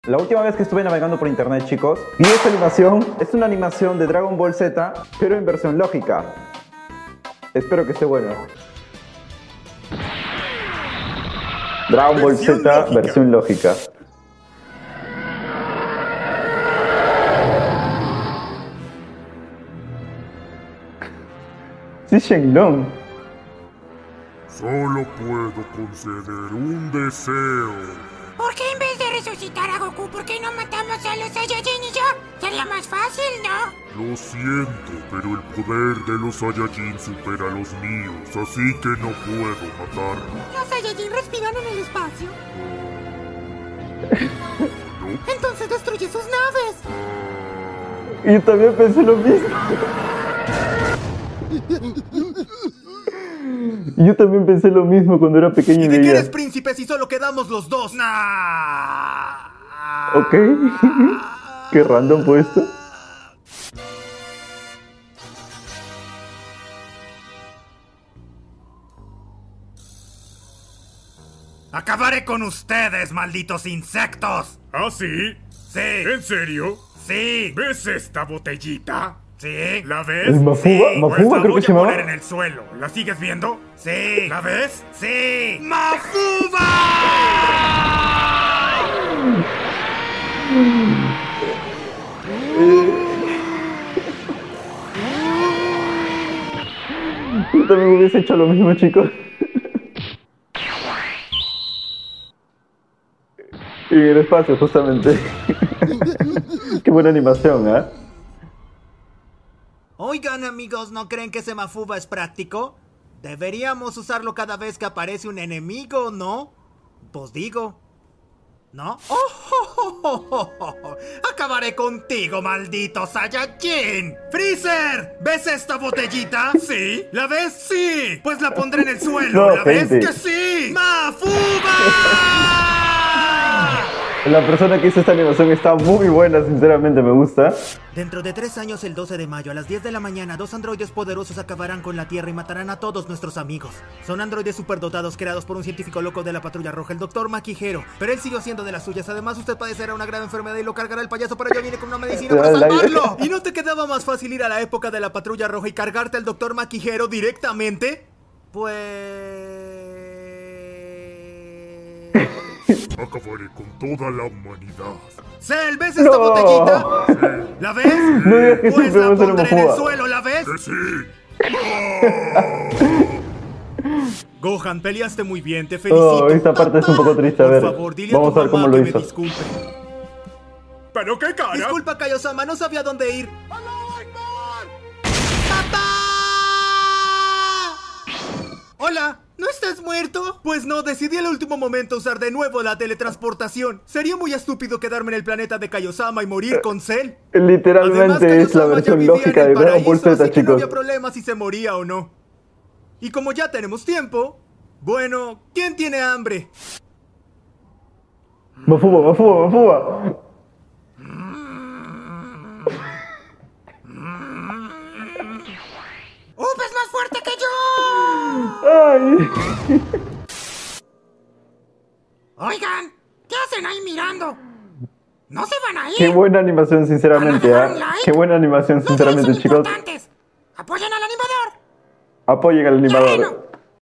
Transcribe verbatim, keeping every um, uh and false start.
La última vez que estuve navegando por internet, chicos, vi esta animación. Es una animación de Dragon Ball Z, pero en versión lógica. Espero que esté bueno. Dragon Ball Z, versión lógica. Sí, Shenlong. Solo puedo conceder un deseo. ¿Por qué en vez de resucitar a Goku, por qué no matamos a los Saiyajin y ya? Sería más fácil, ¿no? Lo siento, pero el poder de los Saiyajin supera los míos, así que no puedo matarlos. ¿Los Saiyajin respiran en el espacio? ¿No? Entonces destruye sus naves. Y yo también pensé lo mismo. Yo también pensé lo mismo cuando era pequeño y ¿Y de qué veía. eres príncipe si solo quedamos los dos? Nah. Ok. Qué random fue esto. Acabaré con ustedes, malditos insectos. ¿Ah, sí? Sí. ¿En serio? Sí. ¿Ves esta botellita? Sí. ¿La ¿Es ves? Mafuba? Sí, ¿Mafuba pues la creo que voy se a llamaba? poner en el suelo. ¿La sigues viendo? Sí. ¿La ves? Sí. ¡Mafuba! Yo también hubiese hecho lo mismo, chicos. Y en el espacio, justamente. Qué buena animación, ¿eh? Oigan, amigos, ¿no creen que ese Mafuba es práctico? Deberíamos usarlo cada vez que aparece un enemigo, ¿no? Pues digo. ¿No? ¡Oh, oh, oh, oh, oh, oh! ¡Acabaré contigo, maldito Saiyajin! ¡Freezer! ¿Ves esta botellita? ¿Sí? ¿La ves? ¡Sí! Pues la pondré en el suelo. No, ¿La ves? gente. ¡Que sí! ¡Mafuba! La persona que hizo esta animación está muy buena, sinceramente, me gusta. Dentro de tres años, el doce de mayo, a las diez de la mañana, dos androides poderosos acabarán con la Tierra y matarán a todos nuestros amigos. Son androides superdotados creados por un científico loco de la Patrulla Roja, el doctor Makihiro. Pero él siguió haciendo de las suyas. Además, usted padecerá una grave enfermedad y lo cargará el payaso, para ello viene con una medicina para salvarlo. ¿Y no te quedaba más fácil ir a la época de la Patrulla Roja y cargarte al doctor Makihiro directamente? Pues... Acabaré con toda la humanidad. Cell, ¿ves esta No. botellita? ¿La ves? No digas que Pues siempre la va a ser pondré en el Mafuba. suelo, ¿la ves? ¡Que sí! Gohan, peleaste muy bien, te felicito. Oh, esta parte es un poco triste, a Por ver. favor, dile Vamos a tu a ver mamá cómo lo que hizo. me disculpe. ¿Pero qué cara? Disculpa, Kaiosama, no sabía dónde ir. ¡Papá! Hola, ¿no estás muerto? Pues no, decidí al último momento usar de nuevo la teletransportación. Sería muy estúpido quedarme en el planeta de Kaiosama y morir con Cell. Literalmente Además, es la Kaiosama ya versión vivía lógica en de el Dragon Ball paraíso, Z, así que no chicos. había problema si se moría o no. Y como ya tenemos tiempo, bueno, ¿quién tiene hambre? Mafuba, Mafuba, Mafuba. ¡Up es más fuerte que yo! Ay. Oigan, ¿qué hacen ahí mirando? ¡No se van a ir! Qué buena animación, sinceramente, ¿Van a dejar ¿eh? un like? Qué buena animación, Los likes sinceramente, son chicos. importantes. ¡Apoyen al animador! Apoyen al animador. Bueno.